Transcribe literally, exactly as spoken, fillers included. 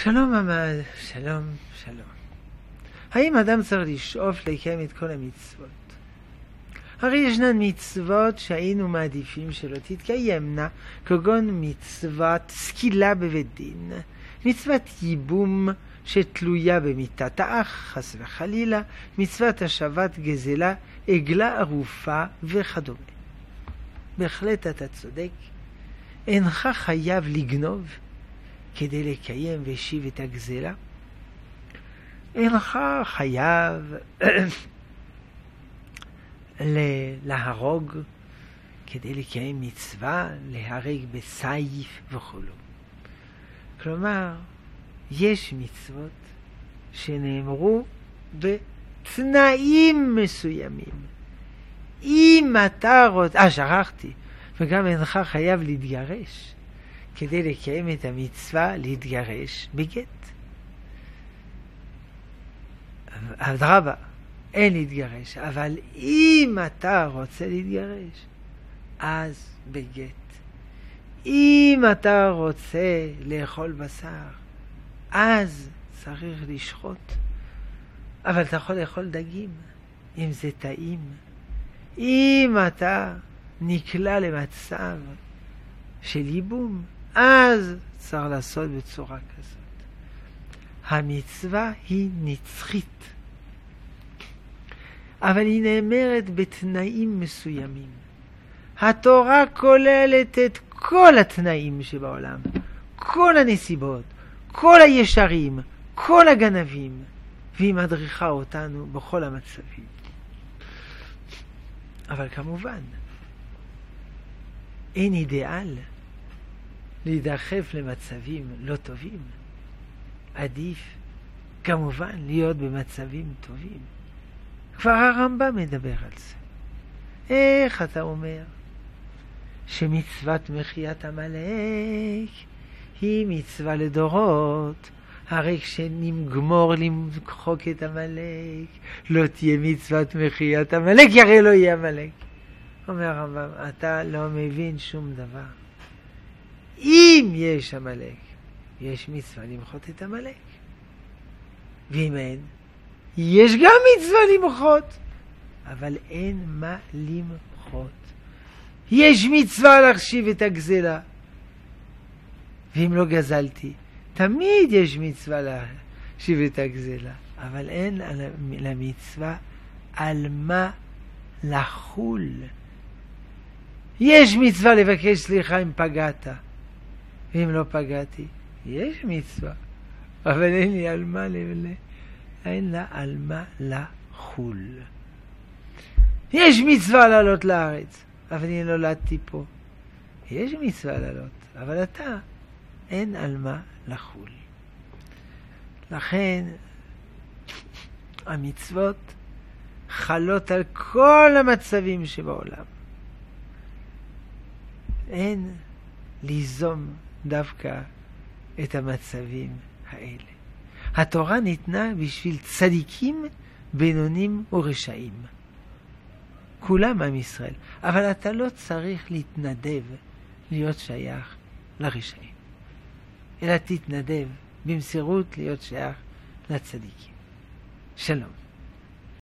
שלום עמד, שלום, שלום. האם אדם צריך לשאוף לקיים את כל המצוות? הרי ישנן מצוות שהיינו מעדיפים שלא תתקיימנה, כגון מצוות סקילה בבית דין, מצוות ייבום שתלויה במיתת האח, חס וחלילה, מצוות השבת גזלה, עגלה ערופה וכדומה. בהחלט אתה צודק, אינך חייב לגנוב כדי לקיים ושיב את הגזלה. אינך חייב להרוג כדי לקיים מצווה, להרג בסייף וכו'. כלומר, יש מצוות שנאמרו בתנאים מסוימים. אם אתה רוצה, אה שכחתי, וגם אינך חייב להתגרש כדי לקיים את המצווה להתגרש בגט. אדרבה, אין להתגרש, אבל אם אתה רוצה להתגרש, אז בגט. אם אתה רוצה לאכול בשר, אז צריך לשחוט. אבל אתה יכול לאכול דגים, אם זה טעים. אם אתה נקלע למצב של ייבום, אז צריך לעשות בצורה כזאת. המצווה היא נצחית, אבל היא נאמרת בתנאים מסוימים. התורה כוללת את כל התנאים שבעולם, כל הנסיבות, כל הישרים, כל הגנבים, והיא מדריכה אותנו בכל המצבים. אבל כמובן, אין אידיאל להידחף למצבים לא טובים. עדיף כמובן להיות במצבים טובים. כבר הרמב"ם מדבר על זה. איך אתה אומר שמצוות מחיית עמלק היא מצווה לדורות? הרי כשנגמור למחוק את עמלק לא תהיה מצוות מחיית עמלק, הרי לא יהיה עמלק. אומר הרמב"ם, אתה לא מבין שום דבר. אם יש עמלק, יש מצווה למחות את עמלק. ואם אין, יש גם מצווה למחות, אבל אין מה למחות. יש מצווה להחשיב את הגזלה, ואם לא גזלתי, תמיד יש מצווה להחשיב את הגזלה, אבל אין למצווה על מה לחול. יש מצווה לבקש סליחה אם פגעת, ואם לא פגעתי, יש מצווה, אבל אין לי על מה לבלה. אין לה על מה לחול. יש מצווה לעלות לארץ, אבל אני נולדתי פה. יש מצווה לעלות, אבל אתה אין על מה לחול. לכן המצוות חלות על כל המצבים שבעולם. אין ליזום דווקא את המצבים האלה. התורה ניתנה בשביל צדיקים, בינונים ורשעים. כולם עם ישראל. אבל אתה לא צריך להתנדב להיות שייך לרשעים, אלא תתנדב במסירות להיות שייך לצדיקים. שלום.